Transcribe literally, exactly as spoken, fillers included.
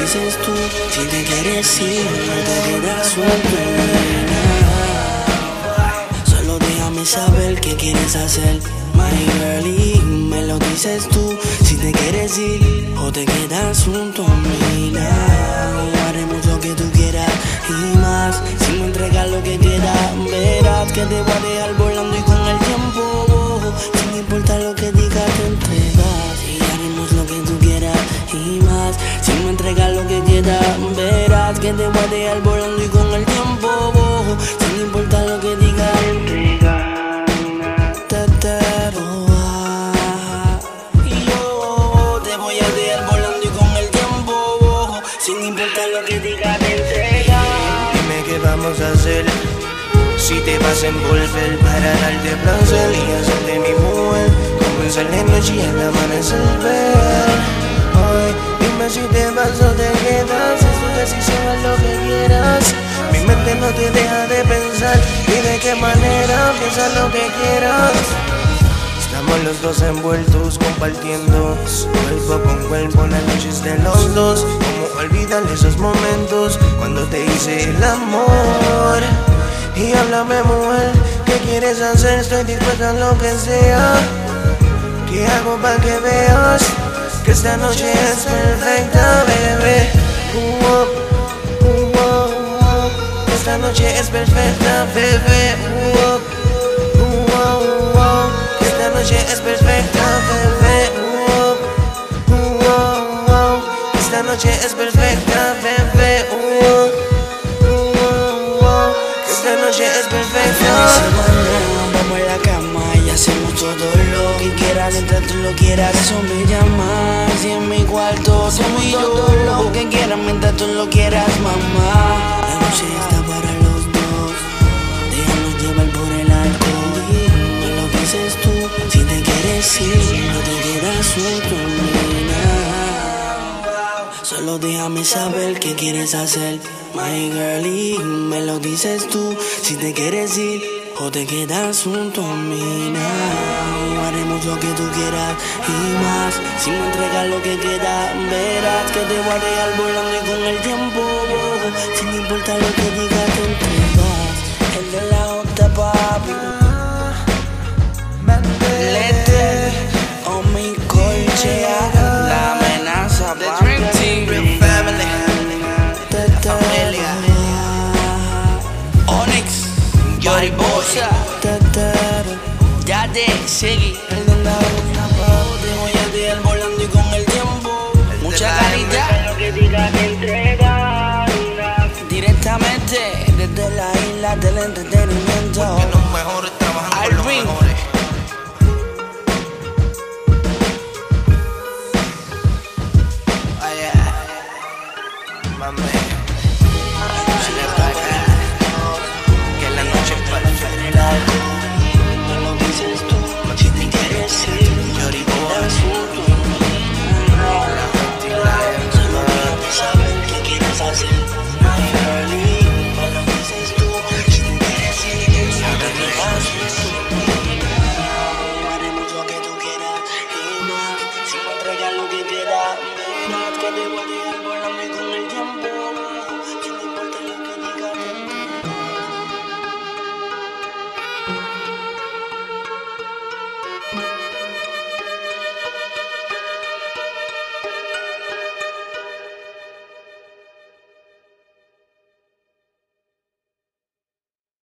dices tú. Si te quieres ir, no te quedas suelto. Solo déjame saber qué quieres hacer, my girlie. Me lo dices tú. Si te quieres ir o te quedas junto a mí. Haremos lo que tú quieras y más. Si me entregas lo que quieras, verás que te voy a dejar volando y con el tiempo, sin importar lo que digas, te entregas. Y haremos lo que tú quieras y más. Si me entregas lo que quieras, verás que te voy a dejar volando y con el tiempo, sin importar lo que digas, te entregas. Y yo te voy a dejar volando y con el tiempo, sin importar lo que digas, te entregas. Dime qué vamos a hacer, si te vas a envolver para darte placer y hacerte mi mujer. Comenzar la noche y al amanecer ver. Ay, dime si te vas o te quedas, es tu decisión, haz lo que quieras. Mi mente no te deja de pensar y de qué manera piensas lo que quieras. Estamos los dos envueltos compartiendo cuerpo con cuerpo las noches de los dos. Cómo olvidar esos momentos cuando te hice el amor. Y háblame, mujer, ¿qué quieres hacer? Estoy dispuesta a lo que sea. ¿Qué hago para que veas que esta noche es perfecta, bebé? Uh -oh, uh -oh, uh -oh. Esta noche es perfecta, bebé. Uh -oh, uh -oh, uh -oh. Esta noche es perfecta, bebé. Uh -oh, uh -oh, uh -oh. Esta noche es perfecta, bebé. Uh -oh. Esta noche es perfecta. Vamos a la cama y hacemos todo lo que quieras. Mientras tú lo quieras, eso me llama. Si en mi cuarto hacemos todo lo que quieras. Mientras tú lo quieras, mamá. La noche está para los dos. Déjanos llevar por el alcohol. Me lo dices tú. Si te quieres ir, no te quedas suelto, nena. Solo déjame saber qué quieres hacer, my girlie. Me lo dices tú. Si te quieres ir o te quedas junto a mí. Haremos lo que tú quieras y más. Si me entregas lo que quieras, verás que te voy a dejar volando y con el tiempo, sin importar lo que digas, te entregas. El de la otra, papi. Lete o mi colchea. La amenaza, papi. Yori Bosa, Yade, Segui. Te voy a dejar volando y con el tiempo, mucha calidad. Directamente desde la isla del entretenimiento. Porque los mejores trabajan con los mejores. Oh, yeah. Mame.